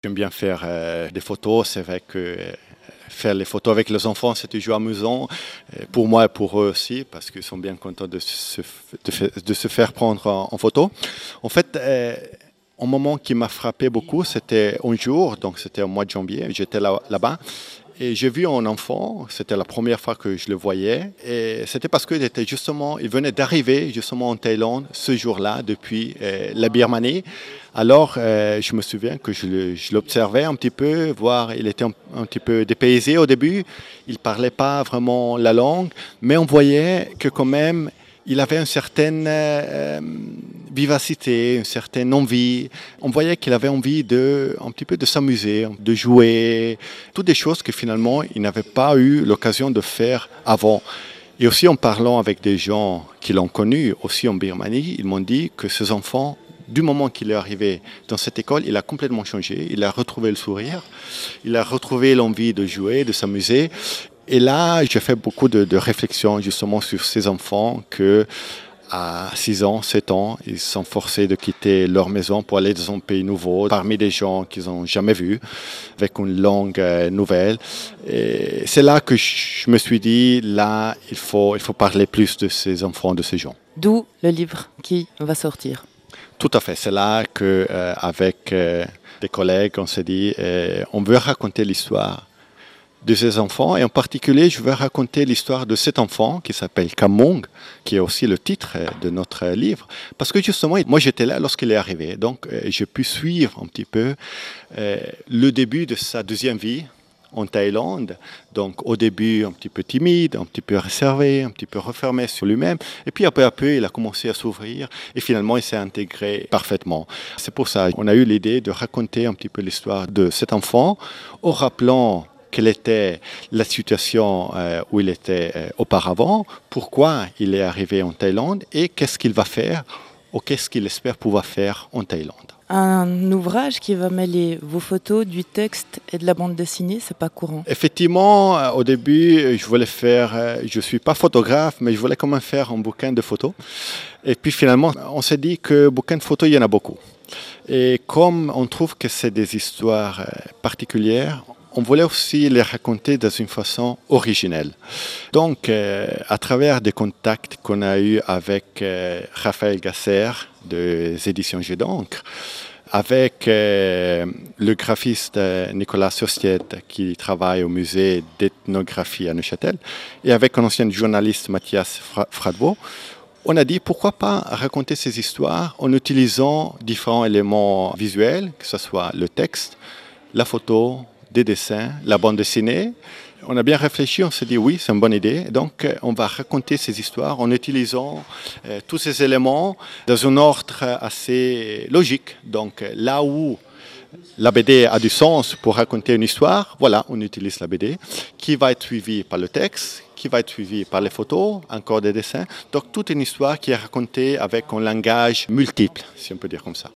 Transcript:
J'aime bien faire des photos. C'est vrai que faire les photos avec les enfants, c'est toujours amusant, pour moi et pour eux aussi, parce qu'ils sont bien contents de se faire prendre en photo. En fait, un moment qui m'a frappé beaucoup, c'était un jour, donc c'était au mois de janvier, j'étais là-bas. Et j'ai vu un enfant, c'était la première fois que je le voyais, et c'était parce il venait d'arriver justement en Thaïlande ce jour-là depuis la Birmanie. Alors, je me souviens que je l'observais un petit peu, voir, il était un petit peu dépaysé au début, il parlait pas vraiment la langue, mais on voyait que quand même, il avait une certaine vivacité, une certaine envie. On voyait qu'il avait envie un petit peu de s'amuser, de jouer, toutes des choses que finalement il n'avait pas eu l'occasion de faire avant. Et aussi en parlant avec des gens qui l'ont connu, aussi en Birmanie, ils m'ont dit que ces enfants, du moment qu'il est arrivé dans cette école, il a complètement changé. Il a retrouvé le sourire, il a retrouvé l'envie de jouer, de s'amuser. Et là, j'ai fait beaucoup de réflexions justement sur ces enfants que à 6 ans, 7 ans, ils sont forcés de quitter leur maison pour aller dans un pays nouveau, parmi des gens qu'ils n'ont jamais vus, avec une langue nouvelle. Et c'est là que je me suis dit, là, il faut parler plus de ces enfants, de ces gens. D'où le livre qui va sortir. Tout à fait. C'est là qu'avec des collègues, on s'est dit, on veut raconter l'histoire de ces enfants. Et en particulier, je vais raconter l'histoire de cet enfant qui s'appelle Kamong, qui est aussi le titre de notre livre. Parce que justement, moi j'étais là lorsqu'il est arrivé. Donc j'ai pu suivre un petit peu le début de sa deuxième vie en Thaïlande. Donc au début un petit peu timide, un petit peu réservé, un petit peu refermé sur lui-même. Et puis peu à peu, il a commencé à s'ouvrir et finalement il s'est intégré parfaitement. C'est pour ça qu'on a eu l'idée de raconter un petit peu l'histoire de cet enfant en rappelant quelle était la situation où il était auparavant, pourquoi il est arrivé en Thaïlande et qu'est-ce qu'il va faire ou qu'est-ce qu'il espère pouvoir faire en Thaïlande. Un ouvrage qui va mêler vos photos, du texte et de la bande dessinée, c'est pas courant. Effectivement, au début, je voulais faire, je suis pas photographe, mais je voulais quand même faire un bouquin de photos. Et puis finalement, on s'est dit que bouquins de photos, il y en a beaucoup. Et comme on trouve que c'est des histoires particulières, on voulait aussi les raconter dans une façon originelle. Donc, à travers des contacts qu'on a eus avec Raphaël Gasser des éditions Jet d'encre, avec le graphiste Nicolas Sostiette qui travaille au musée d'ethnographie à Neuchâtel et avec un ancien journaliste Mathias Fradbo, on a dit pourquoi pas raconter ces histoires en utilisant différents éléments visuels, que ce soit le texte, la photo, des dessins, la bande dessinée. On a bien réfléchi, on s'est dit oui, c'est une bonne idée. Donc on va raconter ces histoires en utilisant tous ces éléments dans un ordre assez logique. Donc là où la BD a du sens pour raconter une histoire, voilà, on utilise la BD, qui va être suivie par le texte, qui va être suivie par les photos, encore des dessins. Donc toute une histoire qui est racontée avec un langage multiple, si on peut dire comme ça.